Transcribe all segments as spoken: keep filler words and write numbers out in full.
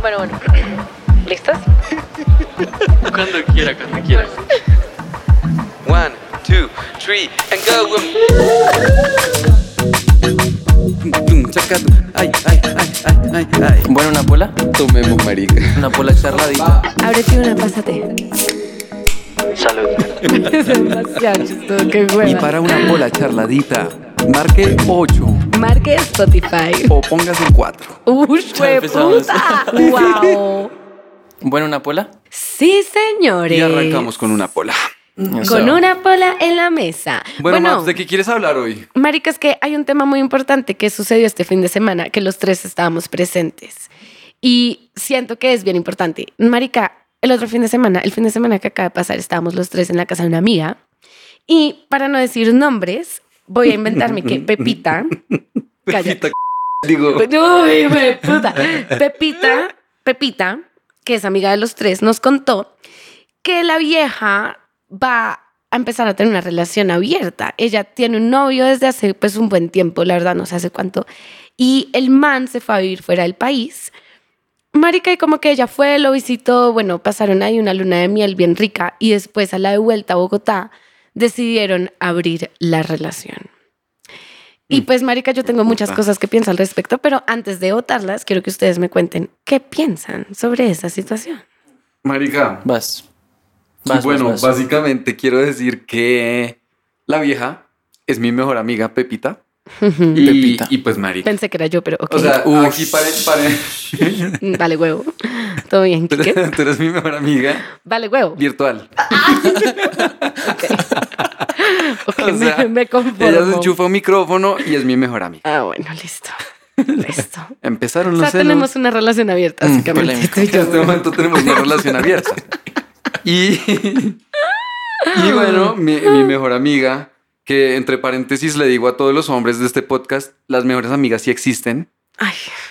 Bueno, bueno. ¿Listos? Cuando quiera, cuando quiera. One, two, three, and go. Ay, ay, ay, ay, ay, ay. Bueno, ¿una pola? Tomemos, marica. Una pola charladita. Ábrete una, pásate. Salud. Es demasiado chistoso, qué hueva. Y para una pola charladita, marque ocho Marque Spotify. o póngase cuatro. ¡Uy, Ya empezamos. puta! ¡Wow! Bueno, ¿una pola? Sí, señores. Y arrancamos con una pola. Con una pola en la mesa. Bueno, Maps, ¿de qué quieres hablar hoy? marica, es que hay un tema muy importante que sucedió este fin de semana, que los tres estábamos presentes. Y siento que es bien importante. Marica, el otro fin de semana, el fin de semana que acaba de pasar, estábamos los tres en la casa de una amiga. Y para no decir nombres, voy a inventarme que Pepita... Pepita, digo. Uy, güey, puta. Pepita, Pepita, que es amiga de los tres, nos contó que la vieja va a empezar a tener una relación abierta. Ella tiene un novio desde hace pues un buen tiempo, la verdad no sé hace cuánto, y el man se fue a vivir fuera del país. Marica, y como que ella fue, lo visitó, bueno, pasaron ahí una luna de miel bien rica y después a la de vuelta a Bogotá decidieron abrir la relación. Y pues, marica, yo tengo muchas cosas que pienso al respecto, pero antes de votarlas, quiero que ustedes me cuenten qué piensan sobre esa situación. Marica, Vas. Vas, bueno, vas, vas. básicamente quiero decir que la vieja es mi mejor amiga, Pepita. y, Pepita. y pues, marica. Pensé que era yo, pero ok. O sea, Uf. aquí pare, pare. Vale, huevo. ¿Todo bien, Tú Kike? eres, tú eres mi mejor amiga Vale, huevo. virtual. Ok, Ok, O sea, me, me conformo. ella se enchufa un micrófono y es mi mejor amiga. Ah, bueno, listo. Listo. Empezaron O los sea, celos. tenemos una relación abierta, Mm, básicamente. polémico. tú y En yo. este momento tenemos una relación abierta. Y, y bueno, mi, mi mejor amiga, que entre paréntesis le digo a todos los hombres de este podcast, las mejores amigas sí existen. Ay,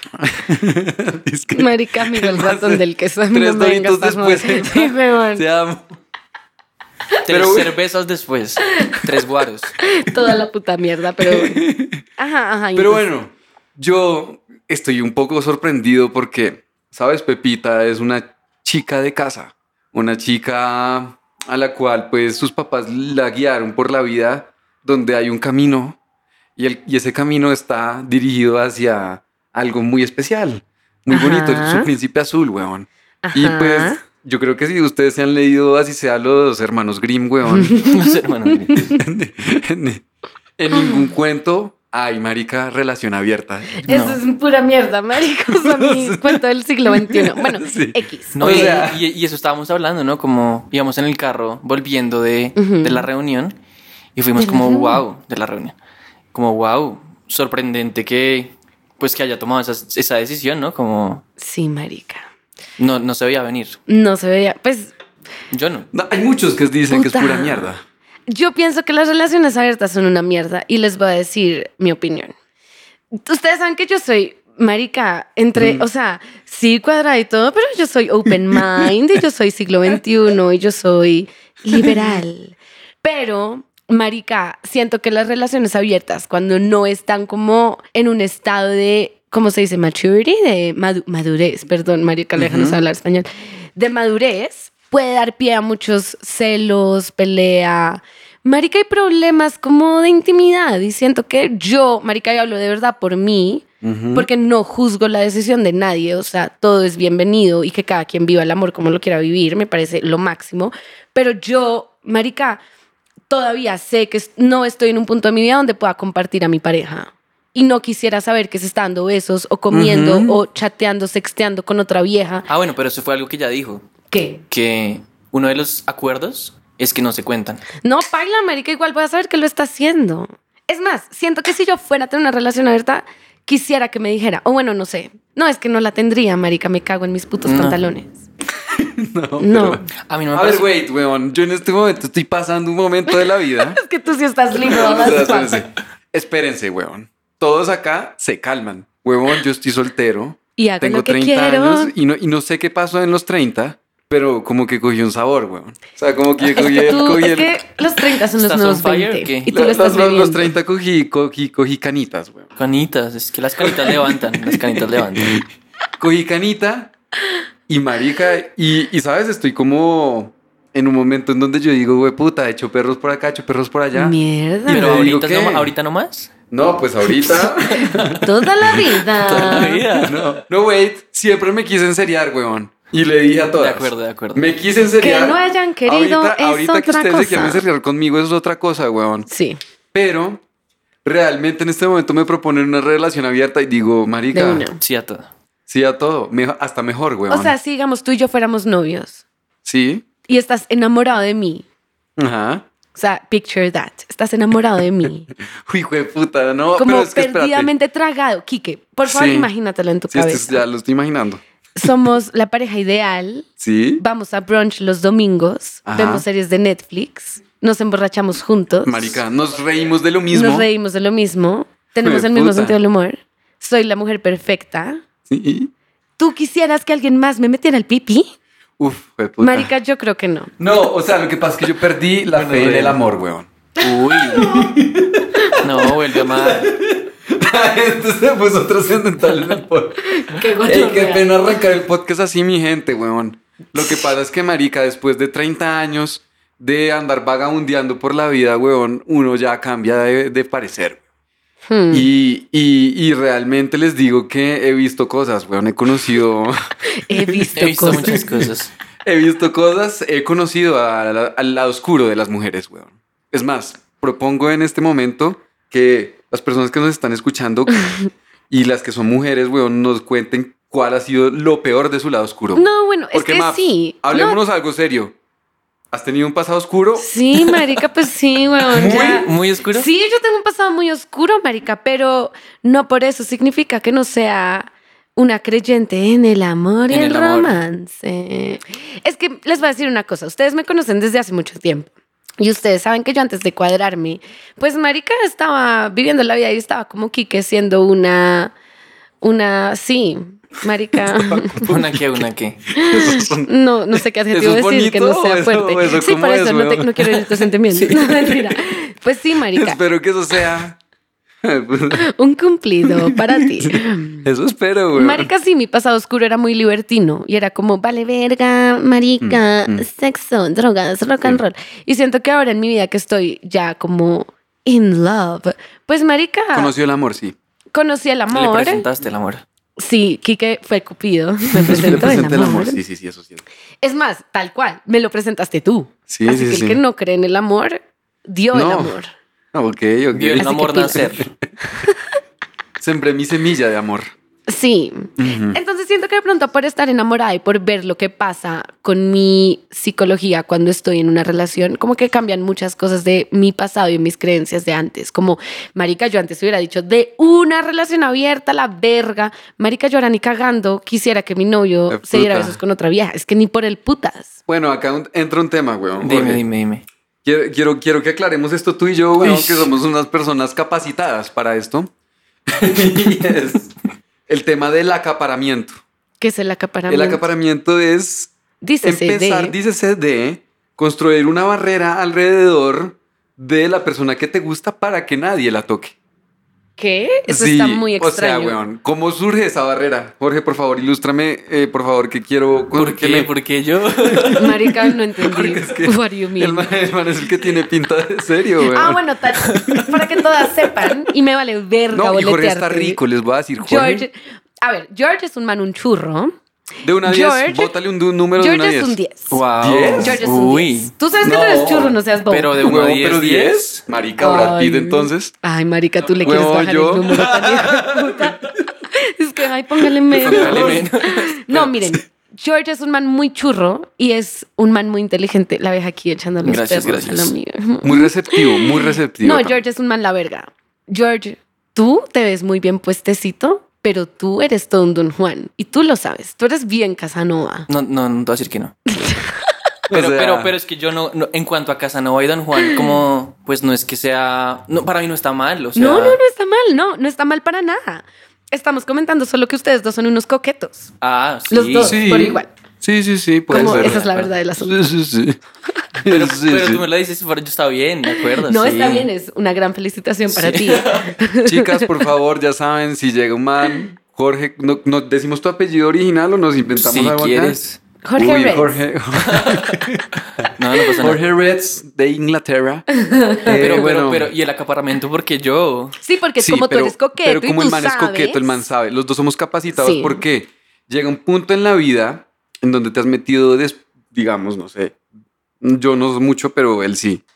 Es que marica, amigo, el ratón del queso. A mí tres no me vengas doritos a joder. después. Sí, weón. Te amo. Tres Pero- cervezas después. Tres guaros. Toda la puta mierda, pero... Ajá, ajá. Pero entonces- bueno, yo estoy un poco sorprendido porque, ¿sabes? Pepita es una chica de casa, una chica a la cual pues sus papás la guiaron por la vida donde hay un camino y, el, y ese camino está dirigido hacia algo muy especial, muy Ajá. bonito, su príncipe azul, weón. Y Ajá. pues yo creo que si ustedes se han leído así sea los hermanos Grimm, weón, Los hermanos. en, en ningún cuento hay, marica, relación abierta. Eso No. es pura mierda, marica. O sea, mi cuento del siglo veintiuno. Bueno, Sí. X. No, O y, sea- y, y eso estábamos hablando, ¿no? Como íbamos en el carro volviendo de, Ujú. de la reunión y fuimos ¿De la como, reunión? wow, de la reunión. Como, wow, sorprendente que, pues, que haya tomado esa, esa decisión, ¿no? Como, Sí, marica. no, no se veía venir. No se veía. Pues Yo no. No, hay muchos que dicen que es Puta. pura mierda. yo pienso que las relaciones abiertas son una mierda y les voy a decir mi opinión. Ustedes saben que yo soy marica entre, o sea, sí cuadrada y todo, pero yo soy open mind y yo soy siglo veintiuno y yo soy liberal. Pero, marica, siento que las relaciones abiertas, cuando no están como en un estado de, ¿cómo se dice? Maturity, de madu- madurez, perdón, marica, déjanos hablar español, de madurez, puede dar pie a muchos celos, pelea. Marica, hay problemas como de intimidad y siento que yo, marica, y hablo de verdad por mí, porque no juzgo la decisión de nadie, o sea, todo es bienvenido y que cada quien viva el amor como lo quiera vivir, me parece lo máximo, pero yo, marica, todavía sé que no estoy en un punto de mi vida donde pueda compartir a mi pareja y no quisiera saber que se está dando besos o comiendo Ujú. o chateando, sexteando con otra vieja. Ah, bueno, pero eso fue algo que ya dijo. ¿Qué? Que uno de los acuerdos es que no se cuentan. No, paila, marica, igual voy a saber que lo está haciendo. Es más, siento que si yo fuera a tener una relación abierta, quisiera que me dijera, o bueno, no sé. No, es que no la tendría, marica, me cago en mis putos No. pantalones. No. No. pero- A mí no me A ver, parece. wait, weón. Yo en este momento estoy pasando un momento de la vida. Es que tú sí estás lindo. O sea, ¿verdad? espérense. Espérense, weón. Todos acá se calman. Huevón, yo estoy soltero. Y hago Tengo lo que treinta quiero. años y no, y no sé qué pasó en los treinta, pero como que cogí un sabor, weón. O sea, como que Es cogí que, el... tú, cogí es el- que los treinta son los ¿Estás nuevos on fire veinte. o qué? Y tú lo los, estás los- los viviendo. treinta cogí, cogí, cogí canitas, weón. Canitas, es que las canitas levantan, las canitas levantan. Cogí canita Y marica, y, y sabes, estoy como en un momento en donde yo digo, güey, puta, he hecho perros por acá, he hecho perros por allá. Mierda. Y Pero le digo, ahorita, ¿qué? no, ahorita no más. No, pues ahorita. Toda la vida. Toda la vida. No, no, wait, siempre me quise enseriar, weón. Y le dije a todas. De acuerdo, de acuerdo. Me quise enseriar. Que no hayan querido ahorita, es ahorita que otra ustedes se quieren cosa. enseriar conmigo es otra cosa, weón. Sí, Pero realmente en este momento me proponen una relación abierta y digo, de marica, una. Sí, a todo. sí a todo, mejo- hasta mejor, weón. O sea, si digamos tú y yo fuéramos novios sí, y estás enamorado de mí. ajá. O sea, picture that. Estás enamorado de mí. Uy, hijo de puta, no, Como pero es que espérate. perdidamente tragado. Quique, por favor, Sí. imagínatelo en tu Sí, esto cabeza. es- ya lo estoy imaginando. Somos la pareja ideal. Sí, Vamos a brunch los domingos. Ajá. Vemos series de Netflix. Nos emborrachamos juntos. marica, nos reímos de lo mismo. Nos reímos de lo mismo. Tenemos Hijo de el mismo puta. sentido del humor. Soy la mujer perfecta. Sí. ¿Tú quisieras que alguien más me metiera el pipí? Uf, hijo de puta. Marica, yo creo que no. No, o sea, lo que pasa es que yo perdí la fe en el amor, weón. Uy. No, vuelve a amar. Entonces se puso trascendental en el podcast. Qué Ey, qué pena arrancar el podcast así, mi gente, weón. Lo que pasa es que, marica, después de treinta años de andar vagabundeando por la vida, weón, uno ya cambia de, de parecer. Hmm. Y, y, y realmente les digo que he visto cosas, weón. He conocido, He visto, He visto cosas. muchas cosas. he visto cosas, he conocido a la- al lado oscuro de las mujeres, weón. Es más, propongo en este momento que las personas que nos están escuchando y las que son mujeres, weón, nos cuenten cuál ha sido lo peor de su lado oscuro. No, bueno, es Porque, que Maps, sí. hablémonos algo serio. ¿Has tenido un pasado oscuro? No, sí, marica, pues sí, weón. Muy, ya. muy oscuro. Sí, yo tengo un pasado muy oscuro, marica, pero no por eso significa que no sea una creyente en el amor y En el, el amor. romance. Es que les voy a decir una cosa. Ustedes me conocen desde hace mucho tiempo. Y ustedes saben que yo antes de cuadrarme, pues marica estaba viviendo la vida y estaba como Quique siendo una, una, sí, marica. Una que, una que. No, no sé qué adjetivo ¿Eso es decir que no bonito sea o eso- fuerte. o eso Sí, cómo por es, eso no, te- weón? no quiero herir tus sentimientos. No, mentira. Pues sí, marica. Espero que eso sea. Un cumplido para ti. Eso espero, güey. Marica, sí, mi pasado oscuro era muy libertino y era como, vale verga, marica, Mm, mm. sexo, drogas, rock and Sí. roll. Y siento que ahora en mi vida que estoy ya como in love, pues marica, Conoció el amor, sí. conocí el Le amor. presentaste el amor. Sí, Quique fue Cupido, me Le presentó el presenté amor. Sí, sí, sí, eso sí. Es más, tal cual, me lo presentaste tú. Sí, Así sí, que sí. el que no cree en el amor, dio el No. amor. Ah, ok, ok. Vio el Así amor que pilas. nacer. Sembré mi semilla de amor. Sí. Ujú. Entonces siento que de pronto por estar enamorada y por ver lo que pasa con mi psicología cuando estoy en una relación, como que cambian muchas cosas de mi pasado y mis creencias de antes. Como, marica, yo antes hubiera dicho de una relación abierta, la verga. Marica, yo ahora ni cagando quisiera que mi novio De se diera puta. besos con otra vieja. Es que ni por el putas. Bueno, acá un- entra un tema, weón. Dime, Jorge. dime, dime. Quiero, quiero, quiero que aclaremos esto tú y yo, weón, Uy. que somos unas personas capacitadas para esto. Y es el tema del acaparamiento. Que es el acaparamiento. El acaparamiento es Dícese empezar, de... dícese de construir una barrera alrededor de la persona que te gusta para que nadie la toque. ¿Qué? Eso Sí, está muy extraño. O sea, weón, ¿cómo surge esa barrera? Jorge, por favor, ilústrame, eh, por favor, que quiero... ¿Por que qué? me- ¿Por qué yo? Marica, no entendí. Porque es que What do you mean? el man, el man es el que tiene pinta de serio, weón. Ah, bueno, tal, para que todas sepan, y me vale verga No, y Jorge boletearte. está rico, les voy a decir, Jorge. George, a ver, George es un man, un churro. De una a diez, George- bótale un, un número de una a George diez. es un diez. Wow. ¿Diez? George es un Uy. diez. Tú sabes que No, tú eres churro, no seas bobo. pero de uno a Huevón, diez, pero diez. diez. Marica, Brad Pitt, Ay. entonces. Ay, marica, tú le quieres Huevón, bajar yo. el número tan hijo de puta. Es que, ay, póngale menos. Póngale menos. No, miren, George es un man muy churro y es un man muy inteligente. La ves aquí echando los Gracias, perros gracias. a la amiga. Muy receptivo, muy receptivo. No, también. George es un man la verga. George, tú te ves muy bien puestecito, pero tú eres todo un Don Juan. Y tú lo sabes. Tú eres bien Casanova. No, no, no te voy a decir que no. O Pero, sea, pero, pero es que yo no, no- en cuanto a Casanova y Don Juan, como, pues no es que sea, no, para mí no está mal, o sea. No, no, no está mal. No, no está mal para nada. Estamos comentando solo que ustedes dos son unos coquetos. Ah, sí. Los dos. Sí. por igual. Sí, sí, sí, puede Como ser. esa es la verdad del asunto. Sí, sí, sí. Pero, Sí, pero sí. tú me lo dices, pero yo está bien, ¿de acuerdo? No, sí. está bien. Es una gran felicitación para Sí. ti. Chicas, por favor, ya saben, si llega un man Jorge, ¿no, no decimos tu apellido original o nos inventamos Si algo acá? quieres. Jorge Uy, Retz. Jorge, No, no pasa nada. Jorge Retz de Inglaterra. Eh, Pero, bueno, pero, pero, y el acaparamiento porque yo... Sí, porque sí, como pero- tú eres coqueto Pero y como tú el man sabes. es coqueto, el man sabe. Los dos somos capacitados Sí. porque llega un punto en la vida en donde te has metido, des- digamos, no sé, yo no mucho, pero él sí.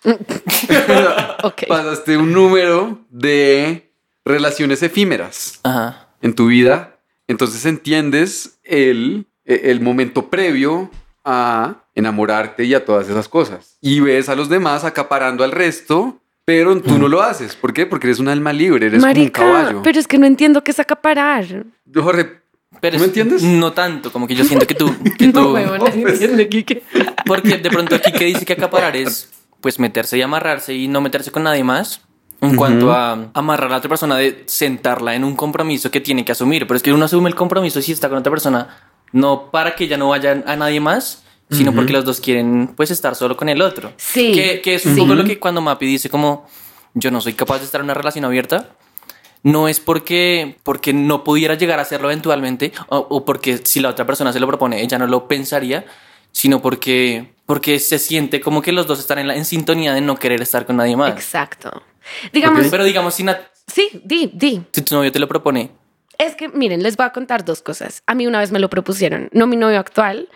Ok. Pasaste un número de relaciones efímeras Ajá. en tu vida, entonces entiendes el, el momento previo a enamorarte y a todas esas cosas. Y ves a los demás acaparando al resto, pero tú no lo haces. ¿Por qué? Porque eres un alma libre, eres Marica, como un caballo. pero es que no entiendo qué es acaparar. Jorge, Pero ¿tú me es- entiendes? No tanto, como que yo siento que tú... Que tú huevón, nadie entiende, Quique. Porque de pronto aquí que dice que acaparar es pues meterse y amarrarse y no meterse con nadie más. En cuanto a amarrar a la otra persona, de sentarla en un compromiso que tiene que asumir. Pero es que uno asume el compromiso si está con otra persona, no para que ella no vaya a nadie más, sino porque los dos quieren pues estar solo con el otro. Sí, Que, que es un sí. poco lo que cuando Mapi dice como yo no soy capaz de estar en una relación abierta. No es porque, porque no pudiera llegar a hacerlo eventualmente o, o porque si la otra persona se lo propone, ella no lo pensaría, sino porque, porque se siente como que los dos están en, la, en sintonía de no querer estar con nadie más. Exacto. Digamos, Pero digamos, si, na- sí, di, di. si tu novio te lo propone, Es que, miren, les voy a contar dos cosas. A mí una vez me lo propusieron, no mi novio actual,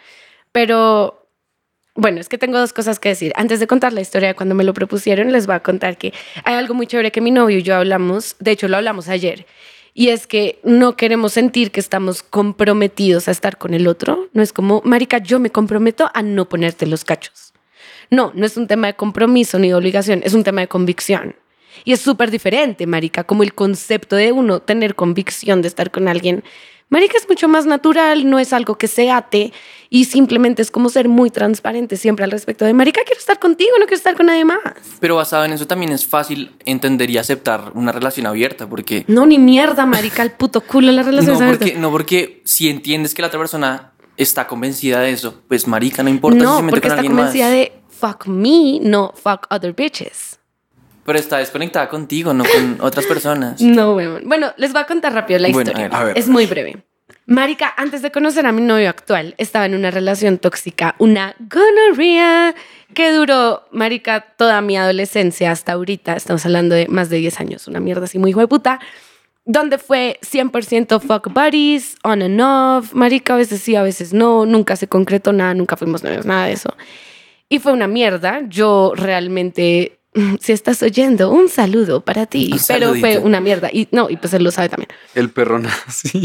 pero bueno, es que tengo dos cosas que decir. Antes de contar la historia de cuando me lo propusieron, les voy a contar que hay algo muy chévere que mi novio y yo hablamos, de hecho lo hablamos ayer, y es que no queremos sentir que estamos comprometidos a estar con el otro. No es como, marica, yo me comprometo a no ponerte los cachos. No, no es un tema de compromiso ni de obligación, es un tema de convicción. Y es súper diferente, marica, como el concepto de uno tener convicción de estar con alguien. Marica, es mucho más natural, no es algo que se ate y simplemente es como ser muy transparente siempre al respecto de, marica, quiero estar contigo, no quiero estar con nadie más. pero basado en eso también es fácil entender y aceptar una relación abierta, porque... No, ni mierda, marica, el puto culo en las relaciones No abiertas. porque, no porque si entiendes que la otra persona está convencida de eso, pues marica, no importa si No, se mete porque con está alguien convencida más. de fuck me, no fuck other bitches. Pero está desconectada contigo, no con otras personas. No, weón. Bueno, les voy a contar rápido la Bueno, historia. a ver. A ver. Es muy breve. Marica, antes de conocer a mi novio actual, estaba en una relación tóxica, una gonorrea que duró, marica, toda mi adolescencia hasta ahorita. Estamos hablando de más de diez años, una mierda así muy hijo de puta. Donde fue cien por ciento fuck buddies, on and off. Marica, a veces sí, a veces no. Nunca se concretó nada, nunca fuimos novios, nada de eso. Y fue una mierda. Yo realmente, si estás oyendo, un saludo para ti. Un Pero fue saludito. una mierda. Y no, y pues él lo sabe también. El perro nazi.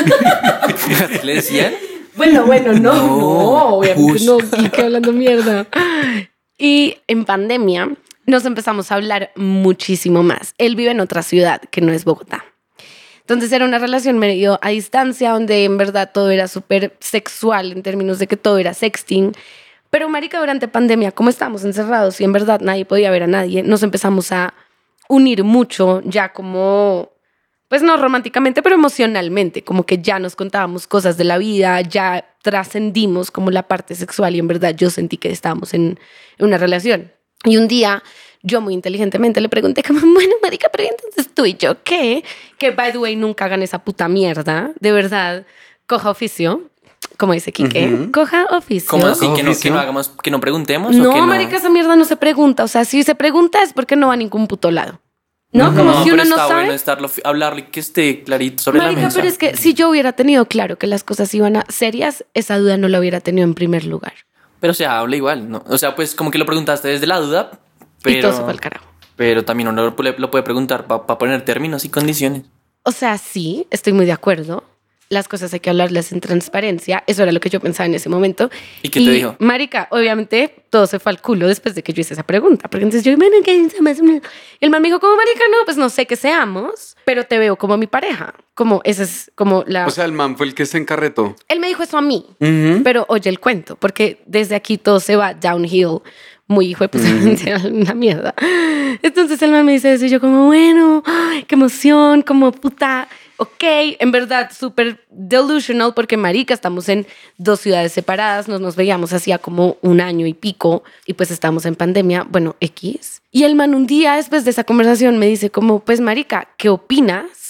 ¿Le decían? Bueno, bueno, no, No, no, obviamente ush. no, Quique hablando mierda. Y en pandemia nos empezamos a hablar muchísimo más. Él vive en otra ciudad que no es Bogotá. Entonces era una relación medio a distancia donde en verdad todo era súper sexual en términos de que todo era sexting. Pero marica, durante pandemia, como estábamos encerrados y en verdad nadie podía ver a nadie, nos empezamos a unir mucho ya como, pues no románticamente, pero emocionalmente, como que ya nos contábamos cosas de la vida, ya trascendimos como la parte sexual y en verdad yo sentí que estábamos en, en una relación. Y un día yo muy inteligentemente le pregunté como, bueno, marica, pero ¿y entonces tú y yo qué? Que, by the way, nunca hagan esa puta mierda. De verdad, coja oficio. Como dice Quique, Ujú. coja oficio. ¿Cómo así? ¿Que no, Oficio. que no hagamos, que no preguntemos? No, o que no? marica, esa mierda no se pregunta. O sea, si se pregunta es porque no va a ningún puto lado. ¿No? Como No, si uno pero no está sabe. bueno estarlo, hablarle que esté clarito sobre Marica, la mesa. pero es que si yo hubiera tenido claro que las cosas iban a serias, esa duda no la hubiera tenido en primer lugar. Pero se habla igual, ¿no? O sea, pues como que lo preguntaste desde la duda, pero... Y todo se fue al carajo. Pero también uno lo, puede- lo puede preguntar para poner términos y condiciones. O sea, sí, estoy muy de acuerdo. Las cosas hay que hablarlas en transparencia. Eso era lo que yo pensaba en ese momento. ¿Y qué te dijo? Marica, obviamente todo se fue al culo después de que yo hice esa pregunta. Porque entonces yo, bueno, ¿qué es más? Y el man me dijo, como marica, no, pues no sé qué seamos, pero te veo como mi pareja. Como esa es como la... O sea, el man fue el que se encarretó. Él me dijo eso a mí, Ujú. pero oye el cuento, porque desde aquí todo se va downhill. Muy hijo de puta, una mierda. Entonces el man me dice eso y yo como, bueno, ay, qué emoción, como puta, ok, en verdad súper delusional porque marica, estamos en dos ciudades separadas, nos, nos veíamos hacía como un año y pico y pues estamos en pandemia, bueno, X. Y el man un día después de esa conversación me dice como, pues marica, ¿qué opinas si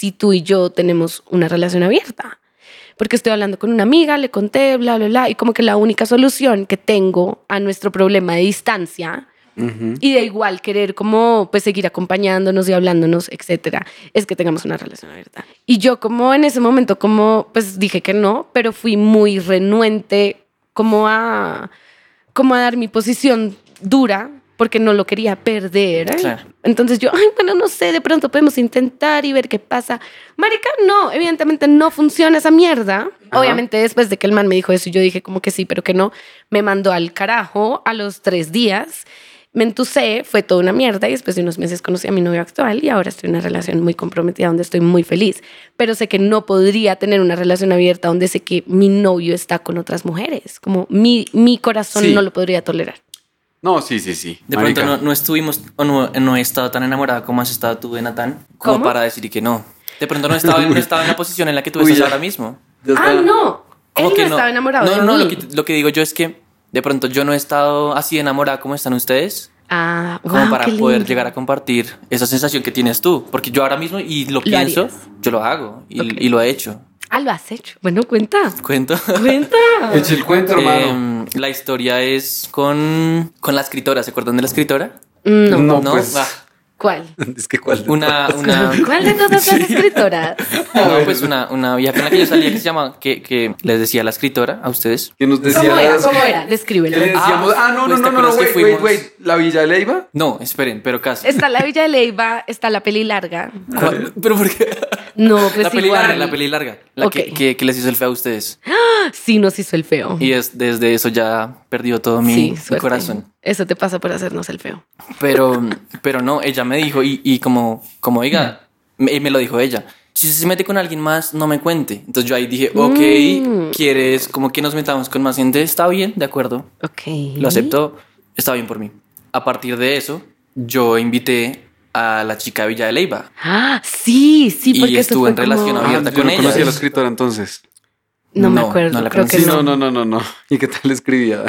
si tú y yo tenemos una relación abierta. Porque estoy hablando con una amiga, le conté, bla, bla, bla, y como que la única solución que tengo a nuestro problema de distancia uh-huh. y de igual querer como pues seguir acompañándonos y hablándonos, etcétera, es que tengamos una relación abierta. Y yo como en ese momento como pues dije que no, pero fui muy renuente como a, como a dar mi posición dura porque no lo quería perder. ¿eh? Claro. Entonces yo, ay, bueno, no sé, de pronto podemos intentar y ver qué pasa. Marica, no, evidentemente no funciona esa mierda. Ajá. Obviamente después de que el man me dijo eso, yo dije como que sí, pero que no. Me mandó al carajo a los tres días. Me entusé, fue toda una mierda y después de unos meses conocí a mi novio actual y ahora estoy en una relación muy comprometida donde estoy muy feliz. Pero sé que no podría tener una relación abierta donde sé que mi novio está con otras mujeres. Como mi, mi corazón sí. no lo podría tolerar. No, sí, sí, sí. De Marica. pronto no, no estuvimos, o no, no he estado tan enamorada como has estado tú de Natán, como ¿Cómo? para decir que no. De pronto no estaba, no estaba en la posición en la que tú Uy, estás ya. ahora mismo. Ah, no. Él no, no estaba enamorado no, de no, mí. No, lo que, lo que digo yo es que de pronto yo no he estado así enamorada como están ustedes. Ah, como wow, para qué poder lindo. llegar a compartir esa sensación que tienes tú. Porque yo ahora mismo, y lo, ¿Lo pienso, harías? yo lo hago y, Okay. y lo he hecho. Ah, lo has hecho. Bueno, cuenta. ¿Cuento? Cuenta. Echa el cuento, hermano. Eh, la historia es con, con la escritora. ¿Se acuerdan de la escritora? No. No, ¿No? pues... Ah. ¿Cuál? Es que ¿cuál? Una, una... ¿Cuál de todas las escritoras? No, pues una, una vieja con la que yo salía que se llama, que, que les decía la escritora a ustedes. ¿Qué nos decía? ¿Cómo era? las- ¿Cómo era? Descríbelo. ¿Qué le decíamos? Ah, Ah, no, pues, no, ¿te no, no, acuerdas que wait, wait, fuimos? wait. ¿La Villa de Leyva? No, esperen, pero casi. Está la Villa de Leyva, está la peli larga. ¿Cuál? ¿Pero por qué? No, pues La peli igual. larga, la peli larga. La Ok. que, que, que les hizo el feo a ustedes. Sí, nos hizo el feo. Y es, desde eso ya perdió todo mi, Sí, mi suerte. corazón. Eso te pasa por hacernos el feo. Pero, pero no, ella me dijo, y, y como, como oiga, me, me lo dijo ella. Si se mete con alguien más, no me cuente. Entonces yo ahí dije, ok, Mm. ¿quieres como que nos metamos con más gente? Está bien, de acuerdo. Ok. Lo acepto, está bien por mí. A partir de eso, yo invité a la chica de Villa de Leyva. Ah, sí, sí, porque Y eso estuve fue en relación como... abierta yo con no ella. conocía a la escritora entonces. No, me No, acuerdo, no la creo que Sí, no. no, no, no, no. ¿Y qué tal escribía?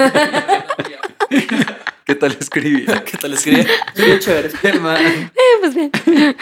¿Qué tal escribía? ¿Qué tal escribía? Bien chévere. Hermano. Eh, pues bien.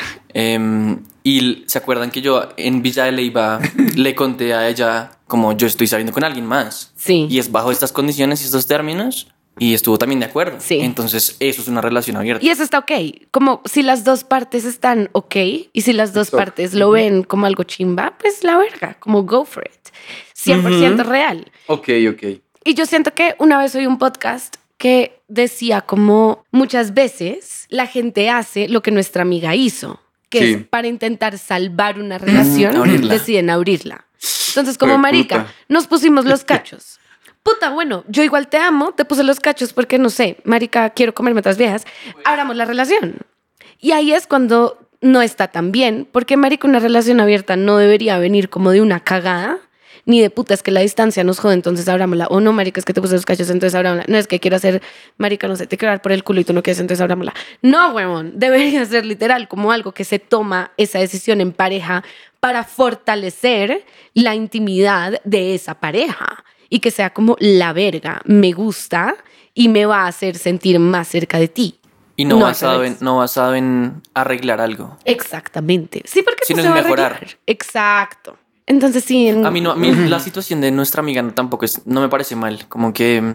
Em, y se acuerdan que yo en Villa de Leyva le conté a ella como yo estoy saliendo con alguien más. Sí. Y es bajo estas condiciones y estos términos. Y estuvo también de acuerdo. Sí. Entonces eso es una relación abierta. Y eso está ok. Como si las dos partes están ok y si las dos Stop. partes lo ven como algo chimba, pues la verga, como go for it. cien por ciento Ujú. real. Ok, ok. Y yo siento que una vez oí un podcast que decía como muchas veces la gente hace lo que nuestra amiga hizo, que Sí. es para intentar salvar una relación, abrirla. deciden abrirla. Entonces, como Jue marica, puta. nos pusimos los cachos. Puta, bueno, yo igual te amo, te puse los cachos porque, no sé, marica, quiero comerme otras viejas, abramos la relación. Y ahí es cuando no está tan bien, porque, marica, una relación abierta no debería venir como de una cagada, ni de puta, es que la distancia nos jode, entonces abrámosla. O no, marica, es que te puse los cachos, entonces abrámosla. No, es que quiero hacer, marica, no sé, te quiero dar por el culo y tú no quieres, entonces abrámosla. No, huevón, debería ser literal como algo que se toma esa decisión en pareja para fortalecer la intimidad de esa pareja y que sea como la verga, me gusta y me va a hacer sentir más cerca de ti. Y no, No, al basado, en, revés. no basado en arreglar algo. Exactamente. Sí, porque Sino eso se en va a mejorar. arreglar. Exacto. Entonces sí. En... A mí, no, a mí la situación de nuestra amiga no, tampoco es, no me parece mal. Como que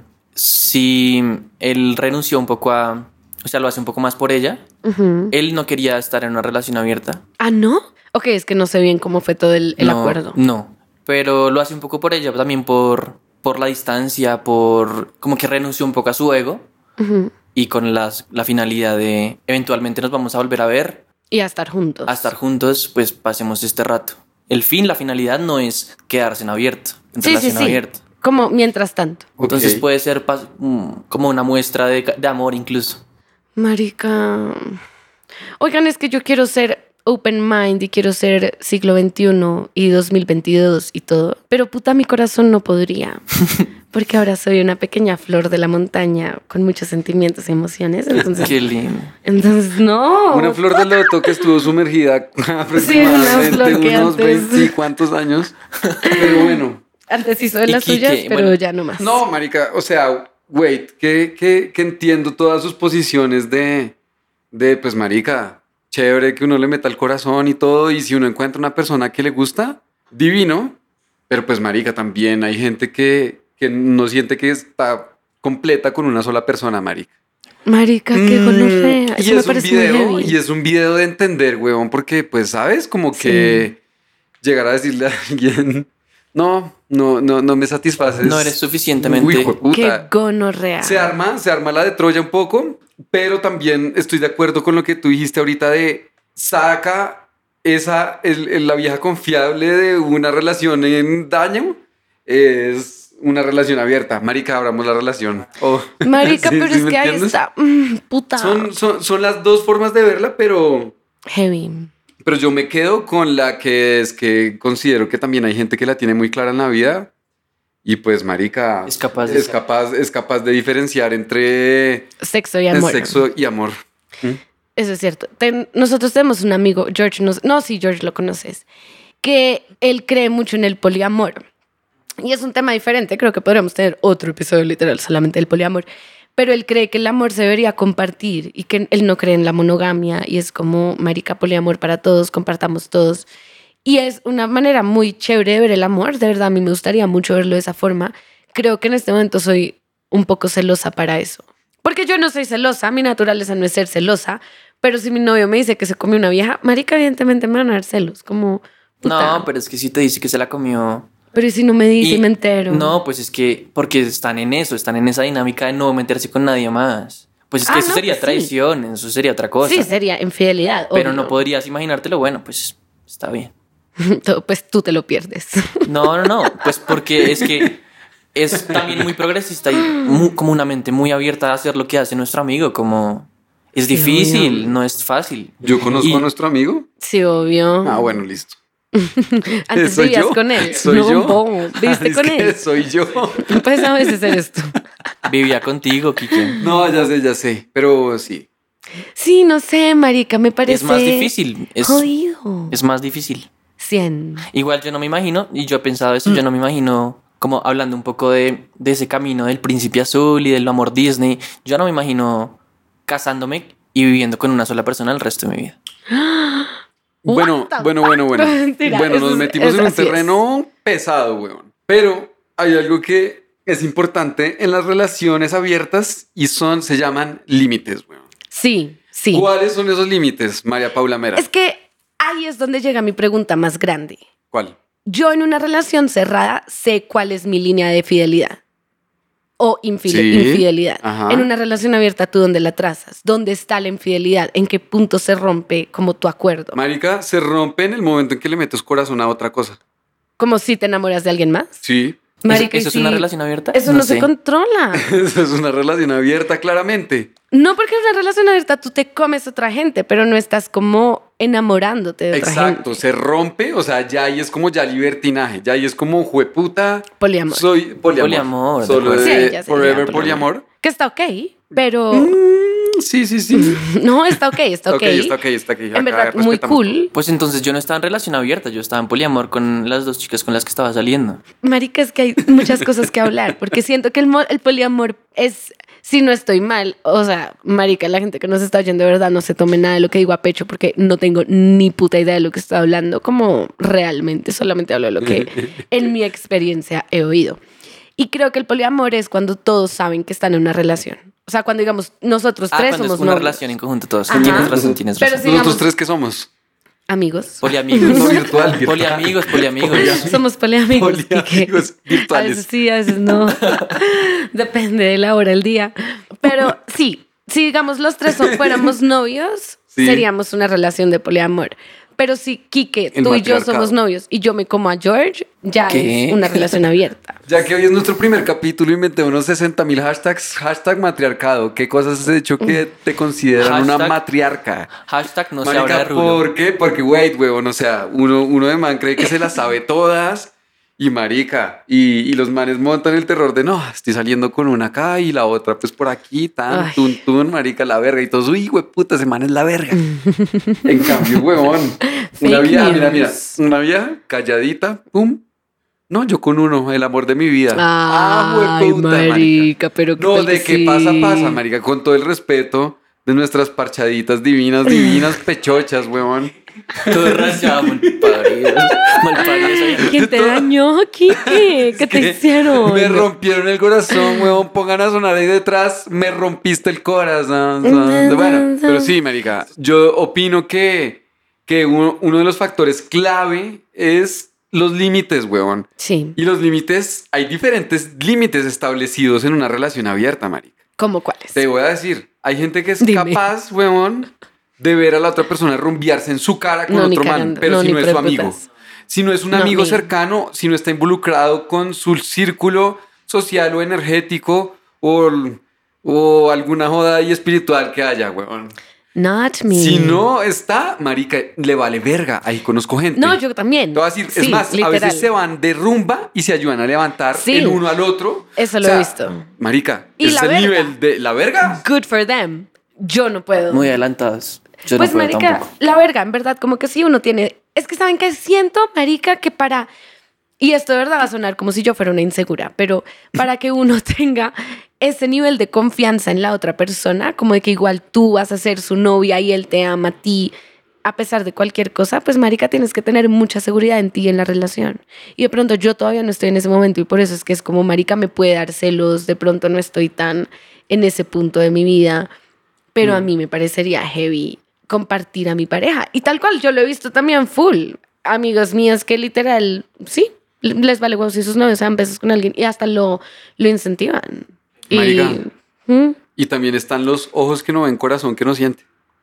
si él renunció un poco a... O sea, lo hace un poco más por ella. Ujú. Él no quería estar en una relación abierta. Ah, ¿no? Ok, es que no sé bien cómo fue todo el, el no, acuerdo. No, pero lo hace un poco por ella, también por, por la distancia, por... Como que renunció un poco a su ego. Ujú. Y con las, la finalidad de eventualmente nos vamos a volver a ver, Y a estar juntos. a estar juntos, pues pasemos este rato. El fin, la finalidad no es quedarse en abierto, en Sí, sí, relación sí. abierta. Como mientras tanto. Entonces Ok. puede ser pas- mm, como una muestra de, de amor incluso. Marica. Oigan, es que yo quiero ser open mind y quiero ser siglo veintiuno y dos mil veintidós y todo. Pero puta, mi corazón no podría. Porque ahora soy una pequeña flor de la montaña con muchos sentimientos y emociones. Entonces, Qué lindo. entonces no. Una flor de loto que estuvo sumergida aproximadamente flor que unos antes- veinte y cuántos años. Pero bueno. Antes hizo de Y las Quique, suyas, pero bueno. ya no más. No, marica, o sea, wait, que, que, que entiendo todas sus posiciones de, de, pues, marica, chévere que uno le meta el corazón y todo, y si uno encuentra una persona que le gusta, divino, pero pues marica, también hay gente que, que no siente que está completa con una sola persona, marica. Marica, qué Mm, gonorrea. y Eso me es un parece muy video, heavy. y es un video de entender, huevón, porque pues, ¿sabes? Como que llegar a decirle a alguien, no, no, no, no me satisfaces. No eres suficientemente- Uy, hijo de puta. Qué gonorrea. Se arma, se arma la de Troya un poco, pero también estoy de acuerdo con lo que tú dijiste ahorita de saca esa, el- el- la vieja confiable de una relación en daño, es una relación abierta. Marica, abramos la relación. Oh. Marica, Sí, pero sí, es ¿me que ahí entiendes? está. mm, puta. Son, son, son las dos formas de verla, pero, Heavy. pero yo me quedo con la que es que considero que también hay gente que la tiene muy clara en la vida. Y pues, marica, Es capaz de- es capaz, es capaz de diferenciar entre Sexo y el amor. sexo y amor. Eso es cierto. Ten- nosotros tenemos un amigo, George, no, no, sí, George lo conoces, que él cree mucho en el poliamor. Y es un tema diferente, creo que podríamos tener otro episodio literal solamente del poliamor, pero él cree que el amor se debería compartir y que él no cree en la monogamia y es como, marica, poliamor para todos, compartamos todos. Y es una manera muy chévere de ver el amor, de verdad a mí me gustaría mucho verlo de esa forma. Creo que en este momento soy un poco celosa para eso. Porque yo no soy celosa, mi naturaleza no es ser celosa, pero si mi novio me dice que se comió una vieja, marica, evidentemente me van a dar celos, como, puta. No, pero es que si te dice que se la comió. Pero ¿y si no me dice y Y- me entero? No, pues es que porque están en eso, están en esa dinámica de no meterse con nadie más. Pues es que Ah, eso no, sería pues sí. traición, eso sería otra cosa. Sí, sería infidelidad, Pero obvio. no podrías imaginártelo, bueno, pues está bien. Todo, pues tú te lo pierdes. No, no, no, pues porque es que es también muy progresista y mu- como una mente muy abierta a hacer lo que hace nuestro amigo, como es Sí, difícil, obvio. no es fácil. Yo conozco Y- a nuestro amigo. Sí, obvio. Ah, bueno, listo. Antes ¿Soy vivías yo? con él. ¿Soy no, yo? bobo, viviste Es con que él. soy yo. Pues a veces eres tú. Vivía contigo, Kike. No, ya sé, ya sé. Pero sí. Sí, no sé, marica, me parece... Es más difícil, es, Jodido. es más difícil. cien. Igual yo no me imagino, y yo he pensado eso, yo no me imagino como hablando un poco de, de ese camino del príncipe azul y del amor Disney, yo no me imagino casándome y viviendo con una sola persona el resto de mi vida. Bueno, What the bueno, bueno, bueno. Mentira, bueno, eso nos es- metimos eso en un así es. terreno pesado, weón. Pero hay algo que es importante en las relaciones abiertas y son, se llaman límites, weón. Sí, sí. ¿Cuáles son esos límites, María Paula Mera? Es que ahí es donde llega mi pregunta más grande. ¿Cuál? Yo en una relación cerrada sé cuál es mi línea de fidelidad o infide- Sí, infidelidad. ajá. En una relación abierta, ¿tú dónde la trazas? ¿Dónde está la infidelidad? ¿En qué punto se rompe como tu acuerdo? Marica, se rompe en el momento en que le metes corazón a otra cosa. Como si te enamoras de alguien más. Sí. Marica, ¿Eso y es una si- relación abierta? Eso no, se sé. controla. Eso es una relación abierta, claramente. No, porque en una relación abierta tú te comes a otra gente, pero no estás como enamorándote de otra Exacto, gente. se rompe, o sea, ya ahí es como ya libertinaje, ya ahí es como jueputa. Poliamor. Soy poliamor. Poliamor, de Solo acuerdo. de Sí, ya sé, Forever ya, poliamor. Que está ok, pero... Mm, sí, sí, sí. No, está ok, está Está ok. ok, está ok, está ok. Acá En verdad, muy respetamos cool. Pues entonces yo no estaba en relación abierta, yo estaba en poliamor con las dos chicas con las que estaba saliendo. Marica, es que hay muchas cosas que hablar, porque siento que el, mo- el poliamor es, si no estoy mal, o sea, marica, la gente que nos está oyendo de verdad no se tome nada de lo que digo a pecho, porque no tengo ni puta idea de lo que estoy hablando, como realmente, solamente hablo de lo que en mi experiencia he oído. Y creo que el poliamor es cuando todos saben que están en una relación. O sea, cuando digamos, nosotros Ah, tres cuando somos es una novios. relación en conjunto todos. Ajá. Tienes razón, tienes Pero razón. sí. Nosotros digamos- tres, ¿qué somos? Amigos. Poliamigos. No, virtual, virtual. Poliamigos, poliamigos. Somos poliamigos. Poliamigos Quique. virtuales. A veces sí, a veces no. Depende de la hora del día. Pero sí, si digamos los tres son- fuéramos novios, Sí. seríamos una relación de poliamor. Pero si Quique, El tú y yo matriarcado. somos novios y yo me como a George, ya ¿Qué? es una relación abierta. Ya que hoy es nuestro primer capítulo, inventé unos sesenta mil hashtags. Hashtag matriarcado. ¿Qué cosas has hecho que te consideran una Hashtag- matriarca? Hashtag no se Marica, habla de rulo. ¿por qué? Porque, wait, huevón, o sea, uno, uno de man cree que se las sabe todas y marica, y, y los manes montan el terror de, no, estoy saliendo con una acá y la otra pues por aquí, tan, Ay. tun, tun, marica, la verga, y todos, uy, puta, ese man es la verga. En cambio, huevón, una Fake vieja, mira, mira, news. una vieja calladita, pum, no, yo con uno, el amor de mi vida. Ay, hueputa, marica. marica, pero No, tal de que qué sí. pasa, pasa, marica, con todo el respeto, de nuestras parchaditas divinas, divinas pechochas, huevón. Todo rayado, malparidos. Malparidos ahí. ¿Quién te dañó, Kike? ¿Qué te hicieron? Me rompieron el corazón, huevón. Pongan a sonar ahí detrás. Me rompiste el corazón. Bueno, pero sí, marica. Yo opino que, que uno, uno de los factores clave es los límites, huevón. Sí. Y los límites, hay diferentes límites establecidos en una relación abierta, marica. ¿Cómo cuáles? Te voy a decir, hay gente que es Dime. capaz, huevón, de ver a la otra persona rumbearse en su cara con No, ni otro man, cagando. pero No, si ni no es su preputas. amigo. Si no es un No, amigo ni- cercano, si no está involucrado con su círculo social o energético o, o alguna joda ahí espiritual que haya, huevón. Not me. Si no está, marica, le vale verga. Ahí conozco gente. No, yo también. Te voy a decir, Sí, es más, a literal. veces se van de rumba y se ayudan a levantar Sí. el uno al otro. Eso lo he visto. Marica, Y es la el verga. nivel de la verga. Good for them. Yo no puedo. Muy adelantados. Yo Pues, no puedo marica, tampoco. la verga, en verdad, como que sí uno tiene... Es que, ¿saben qué? Siento, marica, que para... Y esto de verdad va a sonar como si yo fuera una insegura, pero para que uno tenga ese nivel de confianza en la otra persona, como de que igual tú vas a ser su novia y él te ama a ti, a pesar de cualquier cosa, pues, marica, tienes que tener mucha seguridad en ti y en la relación. Y de pronto yo todavía no estoy en ese momento y por eso es que es como, marica, me puede dar celos, de pronto no estoy tan en ese punto de mi vida, pero a mí me parecería heavy compartir a mi pareja. Y tal cual, yo lo he visto también full. Amigos míos que literal, sí, les vale huevos si sus novios se dan besos con alguien y hasta lo, lo incentivan. Y, Marica. ¿Mm? Y también están los ojos que no ven, corazón que no siente.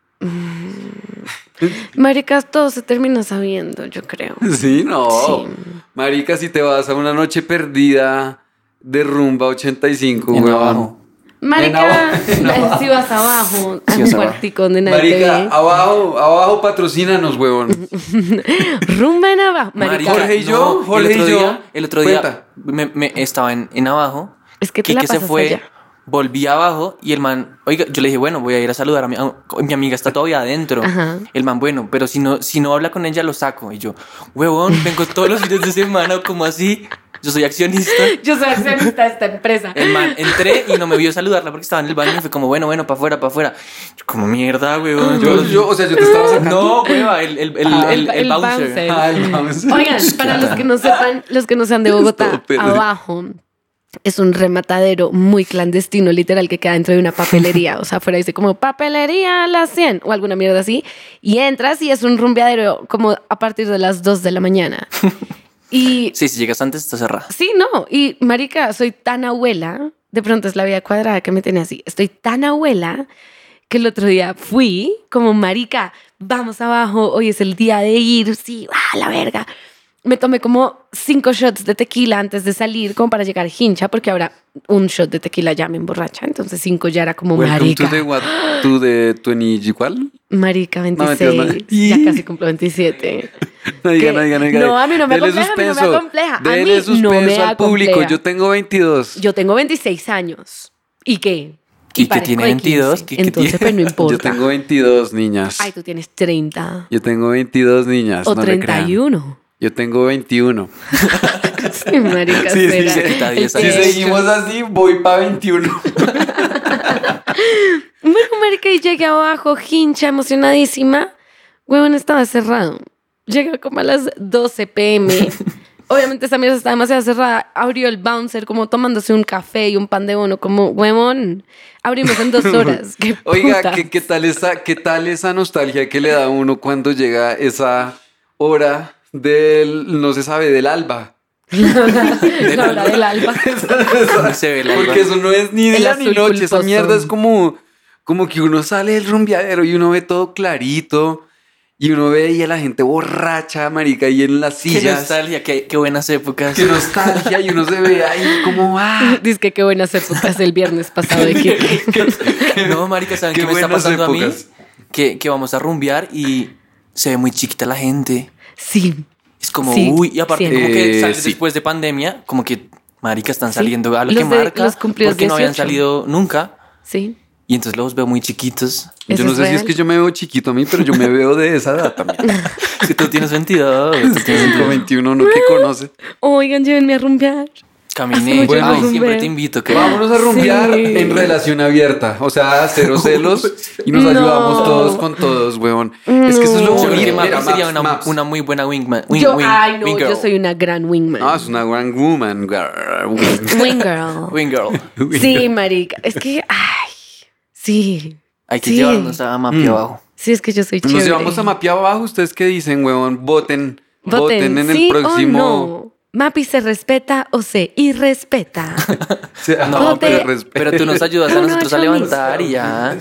Maricas, todo se termina sabiendo, yo creo. Sí, no. Sí. Marica, si te vas a una noche perdida de rumba ochenta y cinco, En huevón. abajo. Marica, En abajo. si vas abajo, a Si un vas abajo. cuartico donde nadie Marica, te ve. abajo, abajo patrocínanos, huevón. Rumba en abajo. Marica, Marica, Jorge y yo, no, Jorge el otro y yo. día, el otro día Cuenta. me, me- estaba en, en abajo. es que te la Quique se pasas fue, allá. volví abajo y el man, oiga, yo le dije, bueno, voy a ir a saludar a mi, a mi amiga, está todavía adentro. Ajá. El man, bueno, pero si no, si no habla con ella, lo saco. Y yo, huevón, vengo todos los fines de semana, como así? Yo soy accionista. Yo soy accionista de esta empresa. El man, entré y no me vio saludarla porque estaba en el baño y fue como, bueno, bueno, para afuera, para afuera. Yo, como mierda, huevón. Yo, yo, o sea, yo te estaba sacando. No, hueva, el, el, el, Ah, el, el- el el bouncer. bouncer. Ay, vamos. Oigan, para los que no sepan, los que no sean de Bogotá, todo perdido. abajo es un rematadero muy clandestino, literal, que queda dentro de una papelería. O sea, afuera dice como papelería a las cien o alguna mierda así. Y entras y es un rumbeadero como a partir de las dos de la mañana. Y Sí, si llegas antes está cerrada. sí, no. Y marica, soy tan abuela. De pronto es la vida cuadrada que me tiene así. Estoy tan abuela que el otro día fui como marica, vamos abajo, hoy es el día de ir, sí, ¡ah, la verga! Me tomé como cinco shots de tequila antes de salir, como para llegar hincha, porque ahora un shot de tequila ya me emborracha, entonces cinco ya era como Welcome marica. to the what? To the twenty, ¿cuál? Marica, mentiras, veintiséis, no. ya casi cumplo veintisiete. No diga, ¿Qué? no diga, no diga. No, a mí no me Dele acompleja, a mí no me suspenso. acompleja. A Dele mí no suspenso me al público. acompleja. Yo tengo veintidós. Yo tengo veintiséis años. ¿Y qué? Quique Y parezco tiene de veintidós, quince. Quique Entonces, tiene- pues no importa. Yo tengo veintidós, niñas. Ay, tú tienes treinta. Yo tengo veintidós, niñas. O no le crean. treinta y uno. Yo tengo veintiuno. Sí, marica, Sí, sí, espera. sí, quita El diez Si años. pecho. seguimos así, voy para veintiuno. Bueno, marica, y llegué abajo, hincha, emocionadísima. Huevón, estaba cerrado. Llegué como a las doce pm. Obviamente esa mierda estaba demasiado cerrada. Abrió el bouncer como tomándose un café y un pan de bono. Como, huevón, abrimos en dos horas. ¿Qué Oiga, putas? ¿qué, qué tal esa, ¿qué tal esa nostalgia que le da a uno cuando llega esa hora del, no se sabe, del alba? La hora del alba. ¿Dónde se ve el alba? Porque eso no es ni El día ni azul noche. Esa culposo. mierda es como, como que uno sale del rumbeadero y uno ve todo clarito. Y uno ve ahí a la gente borracha, marica, ahí en las Qué sillas. nostalgia, qué, qué buenas épocas. Qué nostalgia. Y uno se ve ahí como, ah. Dice que qué buenas épocas el viernes pasado de Kike. No, marica, ¿saben Qué qué me está buenas pasando épocas. a mí? Que, que vamos a rumbear y se ve muy chiquita la gente. Sí. Es como, Sí, uy, y aparte siempre. como que Eh, sales sí. después de pandemia, como que, marica, están Sí. saliendo a lo Los que de- marca. los cumplidos porque no habían dieciocho. salido nunca. Sí. Y entonces los veo muy chiquitos. Yo Eso no es sé si es real. que yo me veo chiquito a mí, pero yo me veo de esa edad también. Es que tú tienes veintidós. tú tienes Tengo veintiuno, ¿no? ¿Qué conoce? Oigan, llévenme a rumbear. Caminé. mucho Ay, rumbe. siempre te invito. Que Vámonos a rumbear Sí. en relación abierta. O sea, cero celos y nos No. ayudamos todos con todos, weón. Es que eso es lo No. Yo creo bonito. que Mapi Mira, sería Maps, una, Maps. una muy buena wingman. Wing, Yo, wing- ay, no, wing girl. yo soy una gran wingman. No, es una gran woman. girl. Wing girl. Wing girl. Sí, marica. Es que, ay, sí. Hay que Sí. llevarnos a Mapi Mm. abajo. Sí, es que yo soy chévere. Nos llevamos a Mapi abajo. ¿Ustedes qué dicen, weón? Voten. Voten, Voten, en ¿sí el próximo. o no? ¿Mapi se respeta o se irrespeta? Sí, No, ah, Vote. pero, respeto. pero tú nos ayudas a Uno, nosotros a ocho, levantar y ya.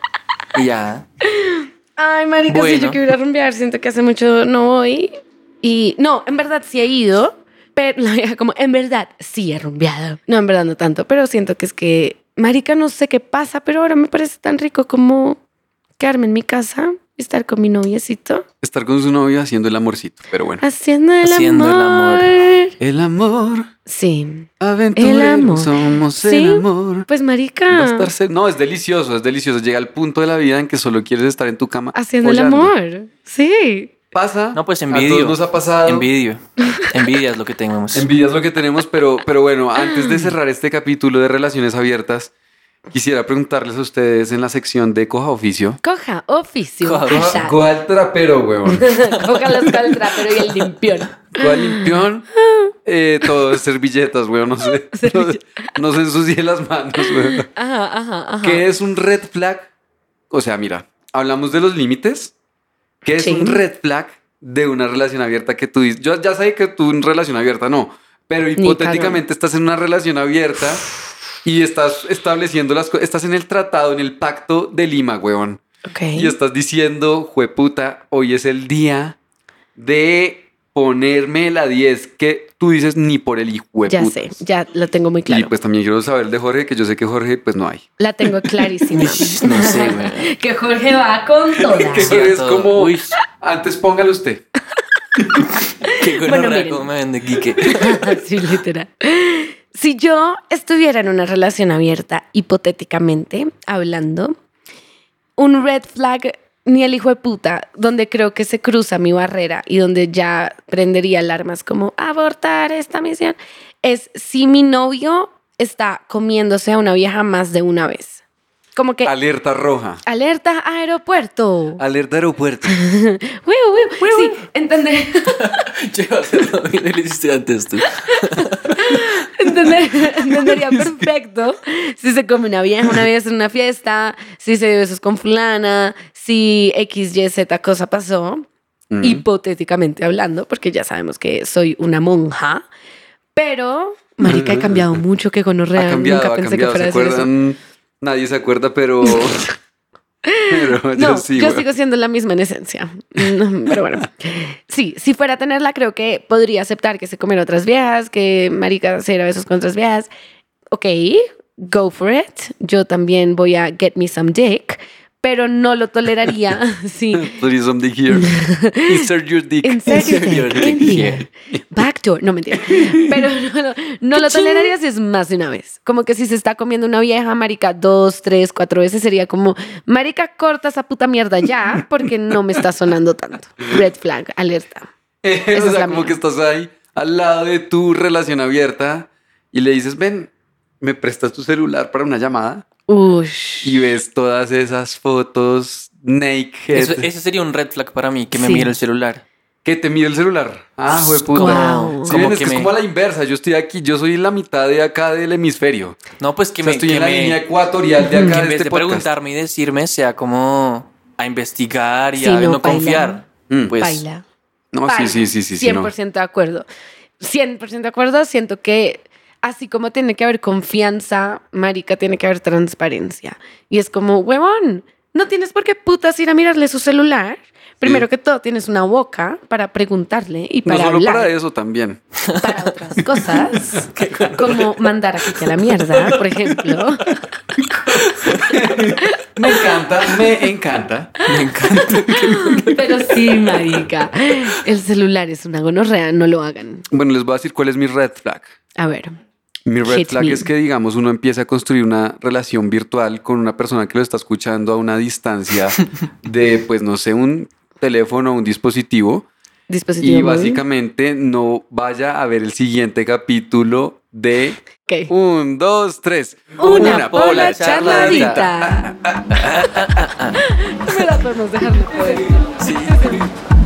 Y ya. Ay, marica, si Bueno. yo quiero ir a rumbear, siento que hace mucho no voy. Y no, en verdad sí he ido, pero la vieja como, en verdad sí he rumbeado. No, en verdad no tanto, pero siento que es que, marica, no sé qué pasa, pero ahora me parece tan rico como quedarme en mi casa y estar con mi noviecito, Estar con su novio haciendo el amorcito. Pero bueno. haciendo el Haciendo el amor. amor. El amor. Sí. Aventurero. El amor. Somos Sí. el amor. Pues, Va a marica, estar cer- No, es delicioso, es delicioso. Llega al punto de la vida en que solo quieres estar en tu cama. haciendo el follando. amor. Sí. Pasa. No, pues A envidio. todos nos ha pasado. Envidio. Envidia es lo que tenemos. Envidia es lo que tenemos, pero, pero bueno, antes de cerrar este capítulo de relaciones abiertas, quisiera preguntarles a ustedes en la sección de Coja Oficio. Coja oficio. Coja Coja, Hashtag. coja el trapero, weón. Coja los el trapero y el limpión. Coja el limpión. Eh, todo es servilletas, weón. No sé. No, no se ensucie las manos, weón. Ajá, ajá, ajá. ¿Qué es un red flag? O sea, mira, hablamos de los límites. ¿Qué es Sí. un red flag de una relación abierta que tú dices? Yo ya sé que tú en relación abierta no, pero hipotéticamente estás en una relación abierta y estás estableciendo las cosas, estás en el tratado, en el pacto de Lima, weón. Ok. Y estás diciendo, jueputa, hoy es el día de ponerme la diez, que tú dices ni por el hijo de Ya putas. sé, ya lo tengo muy Y claro. pues también quiero saber de Jorge, que yo sé que Jorge, pues no hay. La tengo clarísima. No sé, güey. Que Jorge va con todas. Que Sí, Jorge a es todo. como, Uy. antes póngalo usted. Qué Bueno, gonorrea, miren. cómo me vende Quique. Sí, literal. Si yo estuviera en una relación abierta, hipotéticamente hablando, un red flag, ni el hijo de puta, donde creo que se cruza mi barrera y donde ya prendería alarmas como abortar esta misión, es si mi novio está comiéndose a una vieja más de una vez. Como que Alerta roja. alerta aeropuerto. Alerta aeropuerto. Wiu, wiu. Sí, entender. Llévate, no, y lo hiciste antes tú. Entender- entendería perfecto si se come una vieja una vez en una fiesta, si se dio besos con fulana, si X, Y, Z cosa pasó, Mm. hipotéticamente hablando, porque ya sabemos que soy una monja, pero, marica, he cambiado mucho, que gonorrea, Ha cambiado, nunca ha pensé cambiado. que ¿Se fuera a decir eso. acuerdan? Nadie se acuerda, pero... pero No, yo sí, yo güey. sigo siendo la misma en esencia. Mm, Pero bueno, sí, si fuera a tenerla, creo que podría aceptar que se comiera otras viejas, que marica se diera besos con otras viejas. Ok, go for it. Yo también voy a get me some dick, pero no lo toleraría. Sí. Please some dick here. Insert your dick. Insert your your dick dick in here. here. Backdoor. No, mentira. Pero no, lo- no lo toleraría si es más de una vez. Como que si se está comiendo una vieja, marica, dos, tres, cuatro veces, sería como, marica, corta esa puta mierda ya, porque no me está sonando tanto. Red flag, alerta. Eh, Esa o es sea, la como mía. que estás ahí al lado de tu relación abierta y le dices, ven, ¿me prestas tu celular para una llamada? Ush. Y ves todas esas fotos naked. Eso, ese sería un red flag para mí, que me Sí. mire el celular. Que te mire el celular. Ah, jueputa. Wow. Sí, Como ven, es que que es me- como a la inversa. Yo estoy aquí, yo soy la mitad de acá del hemisferio. No, pues que O sea, me. estoy que en la me- línea ecuatorial de que acá en de vez este de podcast. preguntarme y decirme, sea como a investigar y Sí, a no, no, paila. confiar. Mm. Pues, Baila. No, sí, sí, sí, sí. sí, cien no. por ciento de acuerdo. cien por ciento de acuerdo. Siento que así como tiene que haber confianza, marica, tiene que haber transparencia. Y es como, huevón, no tienes por qué putas ir a mirarle su celular. Primero Sí. que todo, tienes una boca para preguntarle y No para solo hablar. para eso también. Para otras cosas, como mandar a Kike a la mierda, por ejemplo. Me encanta, me encanta. me encanta. Pero sí, marica, el celular es una gonorrea, no lo hagan. Bueno, les voy a decir cuál es mi red flag. A ver. Mi red Hit flag me. es que, digamos, uno empieza a construir una relación virtual con una persona que lo está escuchando a una distancia de, pues, no sé, un teléfono o un dispositivo. Dispositivo Y móvil. básicamente no vaya a ver el siguiente capítulo de... ¿Qué? Un, dos, tres. Una, pola charladita. Me la podemos dejar de poder. Sí.